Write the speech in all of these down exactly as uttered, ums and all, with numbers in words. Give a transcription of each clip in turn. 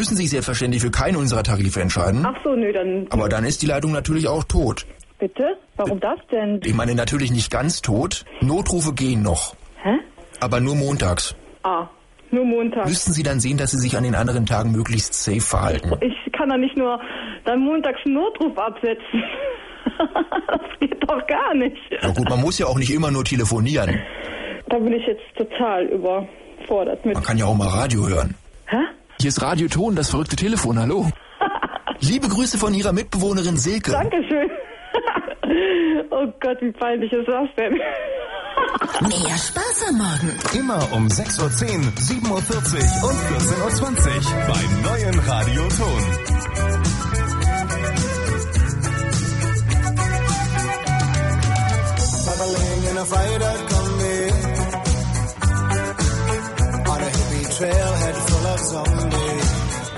müssen sich selbstverständlich für keinen unserer Tarife entscheiden. Ach so, nö, dann... Aber dann ist die Leitung natürlich auch tot. Bitte? Warum das denn? Ich meine natürlich nicht ganz tot. Notrufe gehen noch. Hä? Aber nur montags. Ah, nur montags. Müssten Sie dann sehen, dass Sie sich an den anderen Tagen möglichst safe verhalten. Ich kann doch nicht nur dann montags einen Notruf absetzen. Das geht doch gar nicht. Na gut, man muss ja auch nicht immer nur telefonieren. Da bin ich jetzt total überfordert mit. Man kann ja auch mal Radio hören. Hä? Hier ist Radio Ton, das verrückte Telefon, hallo. Liebe Grüße von Ihrer Mitbewohnerin Silke. Dankeschön. Oh Gott, wie peinlich ist das denn? Mehr Spaß am Morgen. Immer um sechs Uhr zehn, sieben Uhr vierzig und vierzehn Uhr zwanzig beim neuen Radio Ton. Traveling in a freighter combi on a hippie trailhead full of zombies.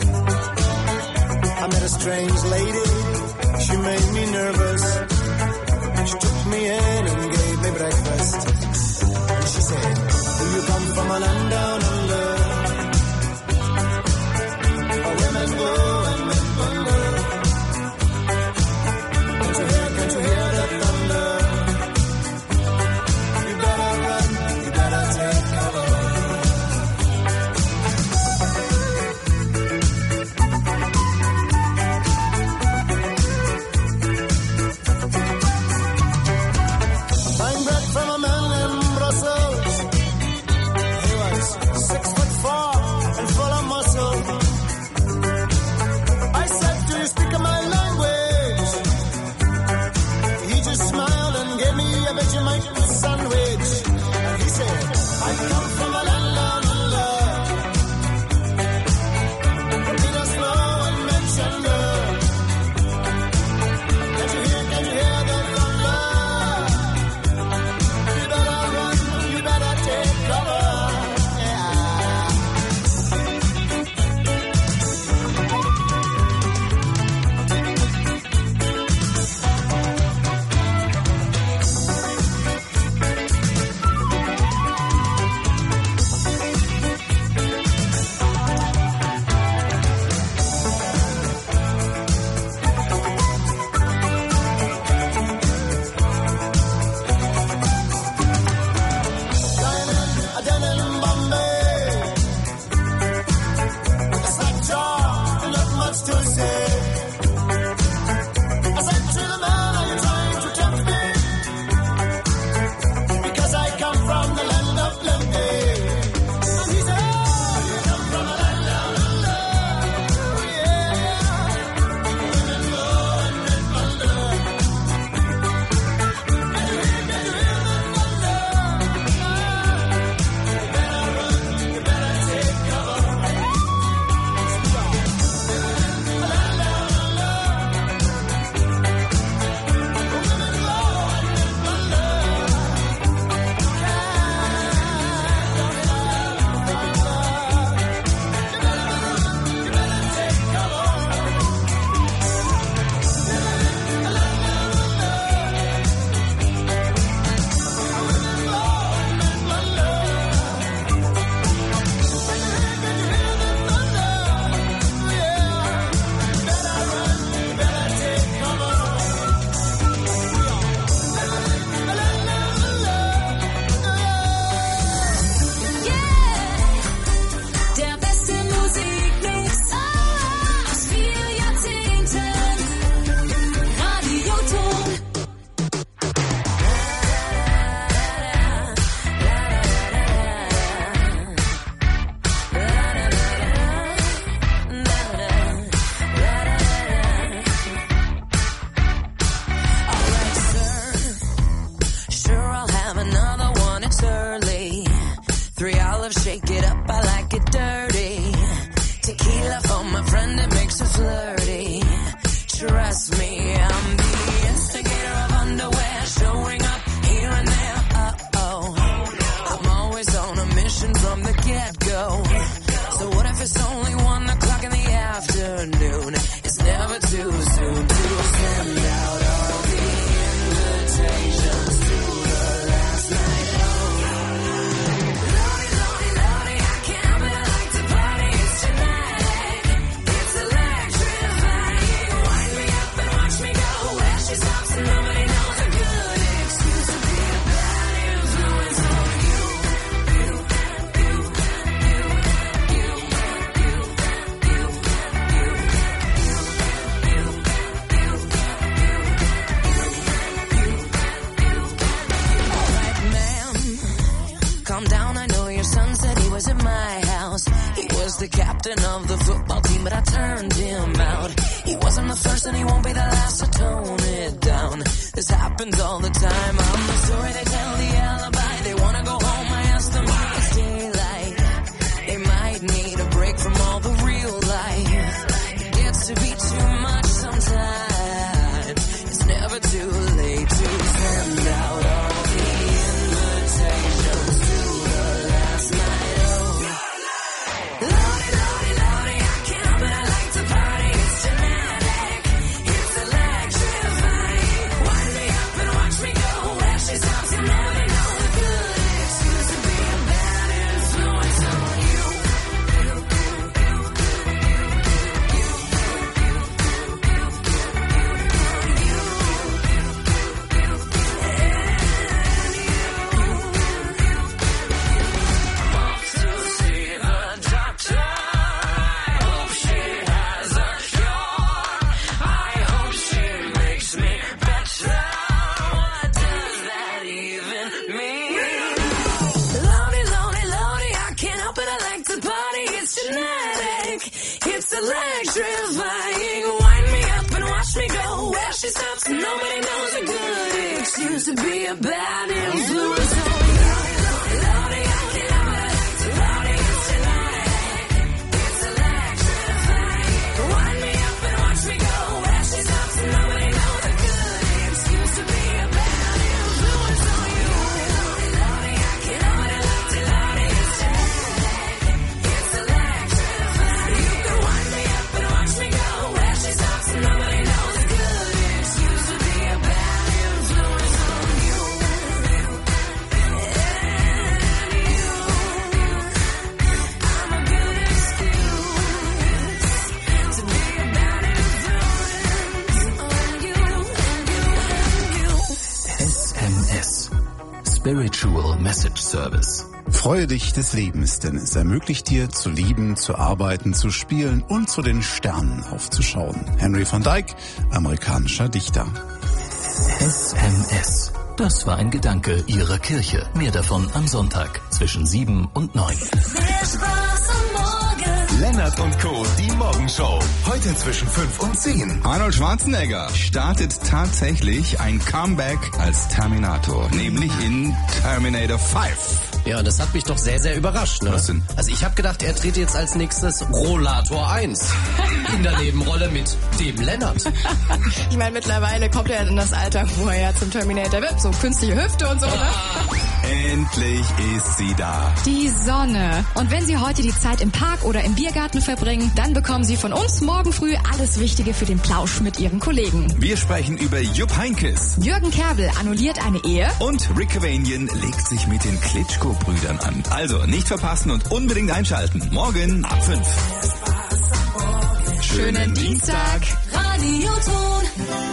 I met a strange lady, she made me nervous. She took me in and gave me breakfast. And she said, do you come from a land down under? Where women go and men wonder. Can't you hear, can't you hear the thunder? You better run, you better take cover. Buying bread from a man in Brussels. He was six foot four and full of muscle. I said, do you speak my language? He just smiled and gave me a Vegemite sandwich. And he said, I come from a land down under. From Peter's Flow and Manchester. Can't you hear, can't you hear the thunder? You better run, you better take cover. Yeah. Dining, a den in Bombay. With a slack jaw, not much to say. I said to the man, are you trying to tempt me? Because I come from the land of plenty. And he said, oh, you come from a land down under. Yeah. Women go and men wonder. Can you hear, can you hear the thunder? You better run, you better take cover. A land down under. Women go and men wonder. You better take cover. Der beste Musikmix aus vier Jahrzehnten. Radio Ton. Alright, sir. Sure, I'll have another one. It's early. Three olives, shake it up. I like it dirty. Tequila for my friend, it makes it flirty. Trust me, I'm the instigator of underwear, showing up here and there. Uh-oh. I'm always on a mission from the get-go. So what if it's only one o'clock in the afternoon? It's never too soon to send out all the invitations to the last night. Lordy, lordy, lordy, I can't help it, I like to party. It's tonight. captain of the football team, but I turned him out. He wasn't the first and he won't be the last, so tone it down. This happens all the time. I'm the story they tell, the alibi. They wanna go home, I ask them why it's daylight. They might need a break from all the real life. It gets to be too much sometimes. It's never too late to send out all the invitations to the last night. Oh, Lordy, Lordy, Lordy, I can't help it, I like to party. It's genetic, it's electrifying. Wind me up and watch me go where she stops. You never know the good excuse to be a bad influence on you. Electrifying, wind me up and watch me go where she stops. Nobody knows a good excuse to be a bad influence on you. Lordy, I can't help it. Lordy, it's genetic. It's electrifying. Wind me up and watch me go where she stops. Nobody knows a good excuse to be a bad influence on you. Lordy, I can't help it. Lordy, it's genetic. It's electrifying. You can wind me up and watch me go where she stops. Nobody knows a good excuse to be a bad influence on you. S M S. Spiritual Message Service. Freue dich des Lebens, denn es ermöglicht dir, zu lieben, zu arbeiten, zu spielen und zu den Sternen aufzuschauen. Henry van Dyke, amerikanischer Dichter. S M S. Das war ein Gedanke Ihrer Kirche. Mehr davon am Sonntag zwischen sieben und neun. Lennart und Co., die Morgenshow. Heute zwischen fünf und zehn. Arnold Schwarzenegger startet tatsächlich ein Comeback als Terminator, nämlich in Terminator fünf. Ja, das hat mich doch sehr, sehr überrascht. Ne? Was denn? Also ich habe gedacht, er tritt jetzt als nächstes Rollator eins in der Nebenrolle mit dem Lennart. Ich meine, mittlerweile kommt er in das Alter, wo er ja zum Terminator wird. So künstliche Hüfte und so, ne? Endlich ist sie da. Die Sonne. Und wenn Sie heute die Zeit im Park oder im Biergarten verbringen, dann bekommen Sie von uns morgen früh alles Wichtige für den Plausch mit Ihren Kollegen. Wir sprechen über Jupp Heynckes. Jürgen Kerbel annulliert eine Ehe. Und Rick Cavanian legt sich mit den Klitschko-Brüdern an. Also nicht verpassen und unbedingt einschalten. Morgen ab fünf. Schönen Dienstag. Radioton.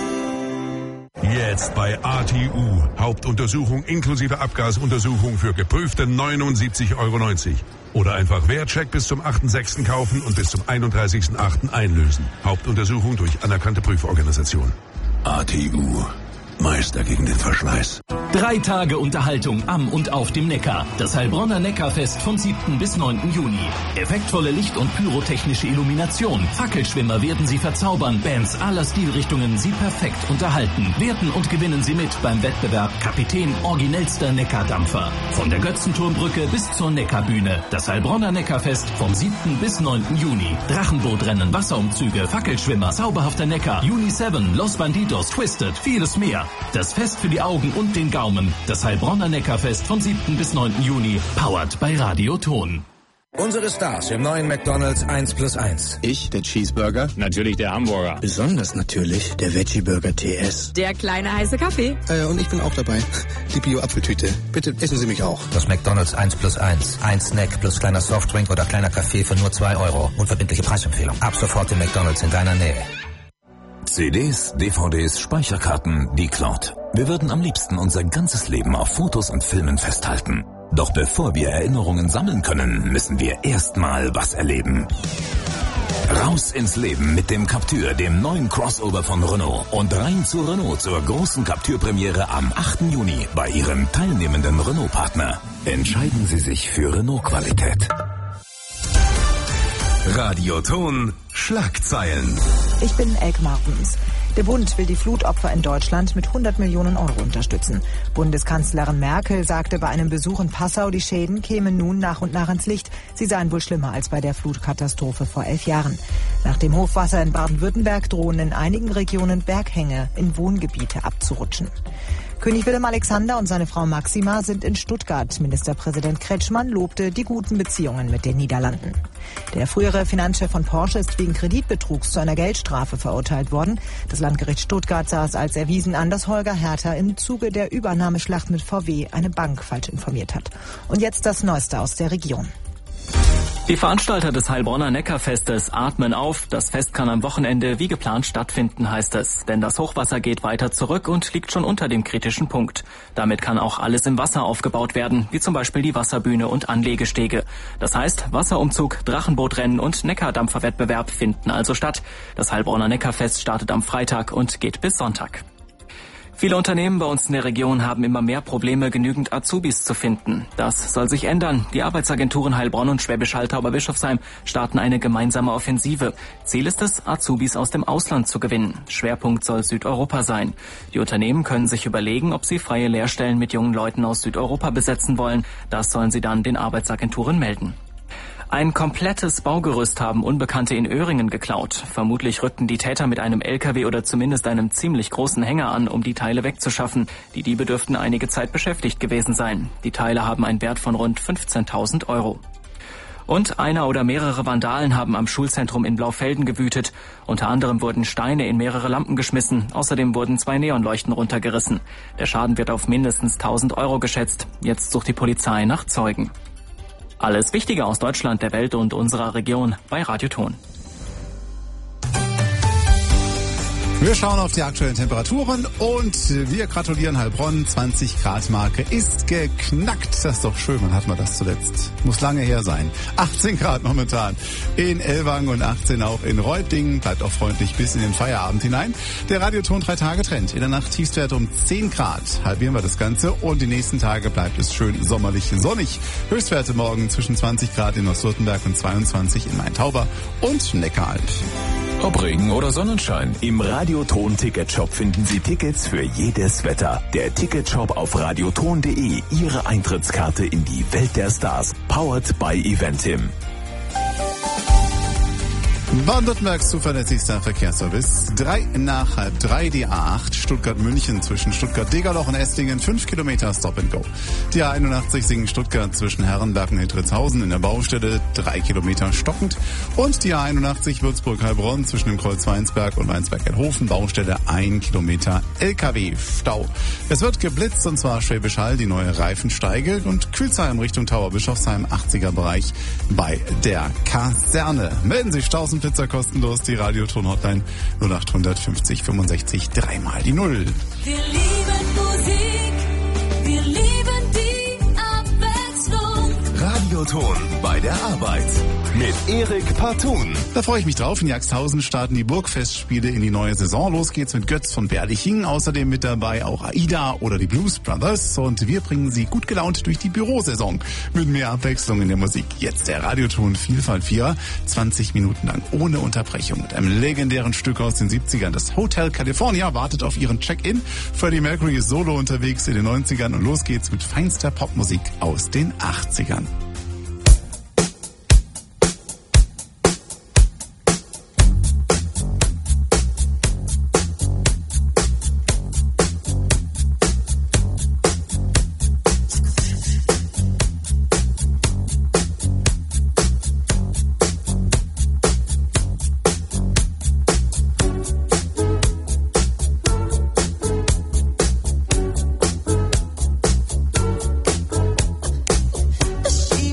Jetzt bei A T U. Hauptuntersuchung inklusive Abgasuntersuchung für geprüfte neunundsiebzig Euro neunzig. Oder einfach Wertcheck bis zum achten sechsten kaufen und bis zum einunddreißigsten achten einlösen. Hauptuntersuchung durch anerkannte Prüforganisation. A T U. Meister gegen den Verschleiß. Drei Tage Unterhaltung am und auf dem Neckar. Das Heilbronner Neckarfest vom siebten bis neunten Juni. Effektvolle Licht- und pyrotechnische Illumination. Fackelschwimmer werden Sie verzaubern. Bands aller Stilrichtungen Sie perfekt unterhalten. Werten und gewinnen Sie mit beim Wettbewerb Kapitän originellster Neckardampfer. Von der Götzenturmbrücke bis zur Neckarbühne. Das Heilbronner Neckarfest vom siebten bis neunten Juni. Drachenbootrennen, Wasserumzüge, Fackelschwimmer, zauberhafter Neckar, Juni sieben, Los Bandidos, Twisted, vieles mehr. Das Fest für die Augen und den Gaumen. Das Heilbronner Neckarfest vom siebten bis neunten Juni. Powered bei Radioton. Unsere Stars im neuen McDonald's eins plus eins. Ich, der Cheeseburger. Natürlich der Hamburger. Besonders natürlich der Veggie Burger T S. Der kleine heiße Kaffee. Äh, und ich bin auch dabei. Die Bio-Apfeltüte. Bitte essen Sie mich auch. Das McDonald's eins plus eins. Ein Snack plus kleiner Softdrink oder kleiner Kaffee für nur zwei Euro. Unverbindliche Preisempfehlung. Ab sofort im McDonald's in deiner Nähe. C Ds, D V Ds, Speicherkarten, die Cloud. Wir würden am liebsten unser ganzes Leben auf Fotos und Filmen festhalten. Doch bevor wir Erinnerungen sammeln können, müssen wir erstmal was erleben. Raus ins Leben mit dem Captur, dem neuen Crossover von Renault. Und rein zu Renault zur großen Captur-Premiere am achten Juni bei Ihrem teilnehmenden Renault-Partner. Entscheiden Sie sich für Renault-Qualität. Radioton Schlagzeilen. Ich bin Elke Martens. Der Bund will die Flutopfer in Deutschland mit hundert Millionen Euro unterstützen. Bundeskanzlerin Merkel sagte bei einem Besuch in Passau, die Schäden kämen nun nach und nach ins Licht. Sie seien wohl schlimmer als bei der Flutkatastrophe vor elf Jahren. Nach dem Hochwasser in Baden-Württemberg drohen in einigen Regionen Berghänge in Wohngebiete abzurutschen. König Willem Alexander und seine Frau Maxima sind in Stuttgart. Ministerpräsident Kretschmann lobte die guten Beziehungen mit den Niederlanden. Der frühere Finanzchef von Porsche ist wegen Kreditbetrugs zu einer Geldstrafe verurteilt worden. Das Landgericht Stuttgart sah es als erwiesen an, dass Holger Hertha im Zuge der Übernahmeschlacht mit V W eine Bank falsch informiert hat. Und jetzt das Neueste aus der Region. Die Veranstalter des Heilbronner Neckarfestes atmen auf. Das Fest kann am Wochenende wie geplant stattfinden, heißt es. Denn das Hochwasser geht weiter zurück und liegt schon unter dem kritischen Punkt. Damit kann auch alles im Wasser aufgebaut werden, wie zum Beispiel die Wasserbühne und Anlegestege. Das heißt, Wasserumzug, Drachenbootrennen und Neckardampferwettbewerb finden also statt. Das Heilbronner Neckarfest startet am Freitag und geht bis Sonntag. Viele Unternehmen bei uns in der Region haben immer mehr Probleme, genügend Azubis zu finden. Das soll sich ändern. Die Arbeitsagenturen Heilbronn und Schwäbisch Hall Tauberbischofsheim starten eine gemeinsame Offensive. Ziel ist es, Azubis aus dem Ausland zu gewinnen. Schwerpunkt soll Südeuropa sein. Die Unternehmen können sich überlegen, ob sie freie Lehrstellen mit jungen Leuten aus Südeuropa besetzen wollen. Das sollen sie dann den Arbeitsagenturen melden. Ein komplettes Baugerüst haben Unbekannte in Öhringen geklaut. Vermutlich rückten die Täter mit einem L K W oder zumindest einem ziemlich großen Hänger an, um die Teile wegzuschaffen. Die Diebe dürften einige Zeit beschäftigt gewesen sein. Die Teile haben einen Wert von rund fünfzehntausend Euro. Und einer oder mehrere Vandalen haben am Schulzentrum in Blaufelden gewütet. Unter anderem wurden Steine in mehrere Lampen geschmissen. Außerdem wurden zwei Neonleuchten runtergerissen. Der Schaden wird auf mindestens tausend Euro geschätzt. Jetzt sucht die Polizei nach Zeugen. Alles Wichtige aus Deutschland, der Welt und unserer Region bei Radioton. Wir schauen auf die aktuellen Temperaturen und wir gratulieren Heilbronn. zwanzig Grad Marke ist geknackt. Das ist doch schön, wann hatten wir das zuletzt? Muss lange her sein. achtzehn Grad momentan in Ellwangen und achtzehn auch in Reutlingen. Bleibt auch freundlich bis in den Feierabend hinein. Der Radioton drei Tage Trend. In der Nacht Tiefstwerte um zehn Grad. Halbieren wir das Ganze und die nächsten Tage bleibt es schön sommerlich sonnig. Höchstwerte morgen zwischen zwanzig Grad in Ostwürttemberg und zweiundzwanzig in Main-Tauber und Neckaralb. Ob Regen oder Sonnenschein, im Radioton-Ticketshop finden Sie Tickets für jedes Wetter. Der Ticketshop auf radioton punkt de, Ihre Eintrittskarte in die Welt der Stars. Powered by Eventim. Baden-Württembergs zuverlässigster Verkehrsservice. Drei nach halb drei, die A acht Stuttgart-München zwischen Stuttgart-Degerloch und Esslingen, fünf Kilometer Stop and Go. Die A einundachtzig Singen-Stuttgart zwischen Herrenberg und Hittritzhausen in der Baustelle, drei Kilometer stockend. Und die A einundachtzig Würzburg-Heilbronn zwischen dem Kreuz Weinsberg und Weinsberg-Elhofen, Baustelle, ein Kilometer L K W-Stau. Es wird geblitzt und zwar Schwäbisch Hall, die neue Reifensteige und Kühlsheim Richtung Tauberbischofsheim, achtziger Bereich bei der Kaserne. Melden Sie Staus und Pizza kostenlos, die Radioton-Hotline null acht fünfzig fünfundsechzig, dreimal die Null. Wir lieben Musik, wir lieben die Abwechslung. Radioton bei der Arbeit mit Erik Partun. Da freue ich mich drauf. In Jagsthausen starten die Burgfestspiele in die neue Saison. Los geht's mit Götz von Berliching. Außerdem mit dabei auch AIDA oder die Blues Brothers. Und wir bringen Sie gut gelaunt durch die Bürosaison mit mehr Abwechslung in der Musik. Jetzt der Radioton Vielfalt Vierer. zwanzig Minuten lang ohne Unterbrechung mit einem legendären Stück aus den siebzigern. Das Hotel California wartet auf Ihren Check-in. Freddie Mercury ist solo unterwegs in den neunzigern. Und los geht's mit feinster Popmusik aus den achtzigern. She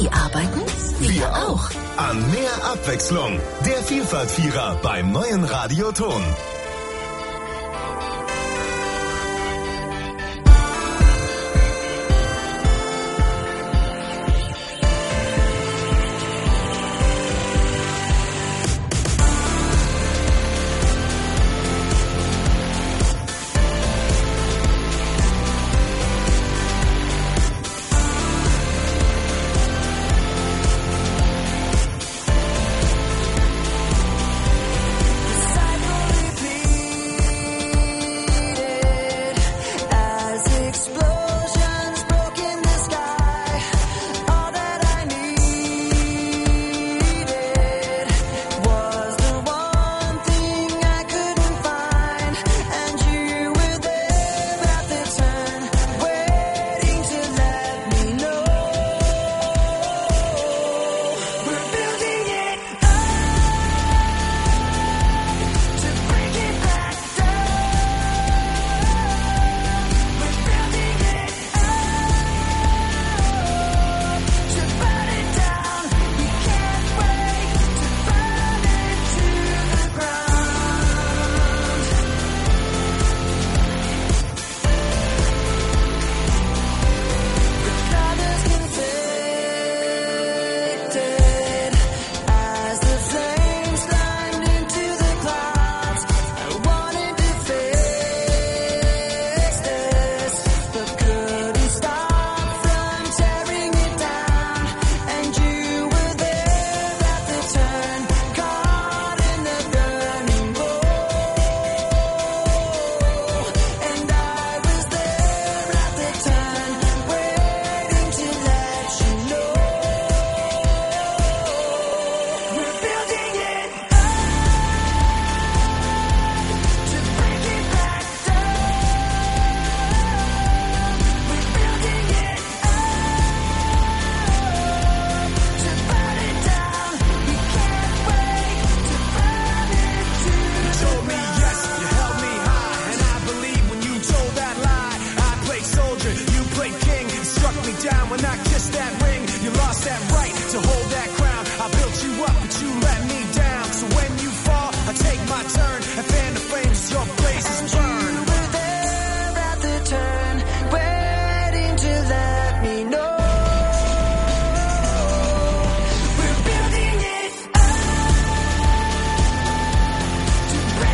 Die arbeiten? Wir auch. An mehr Abwechslung. Der Vielfalt-Vierer beim neuen Radioton. When I kissed that ring, you lost that right to hold that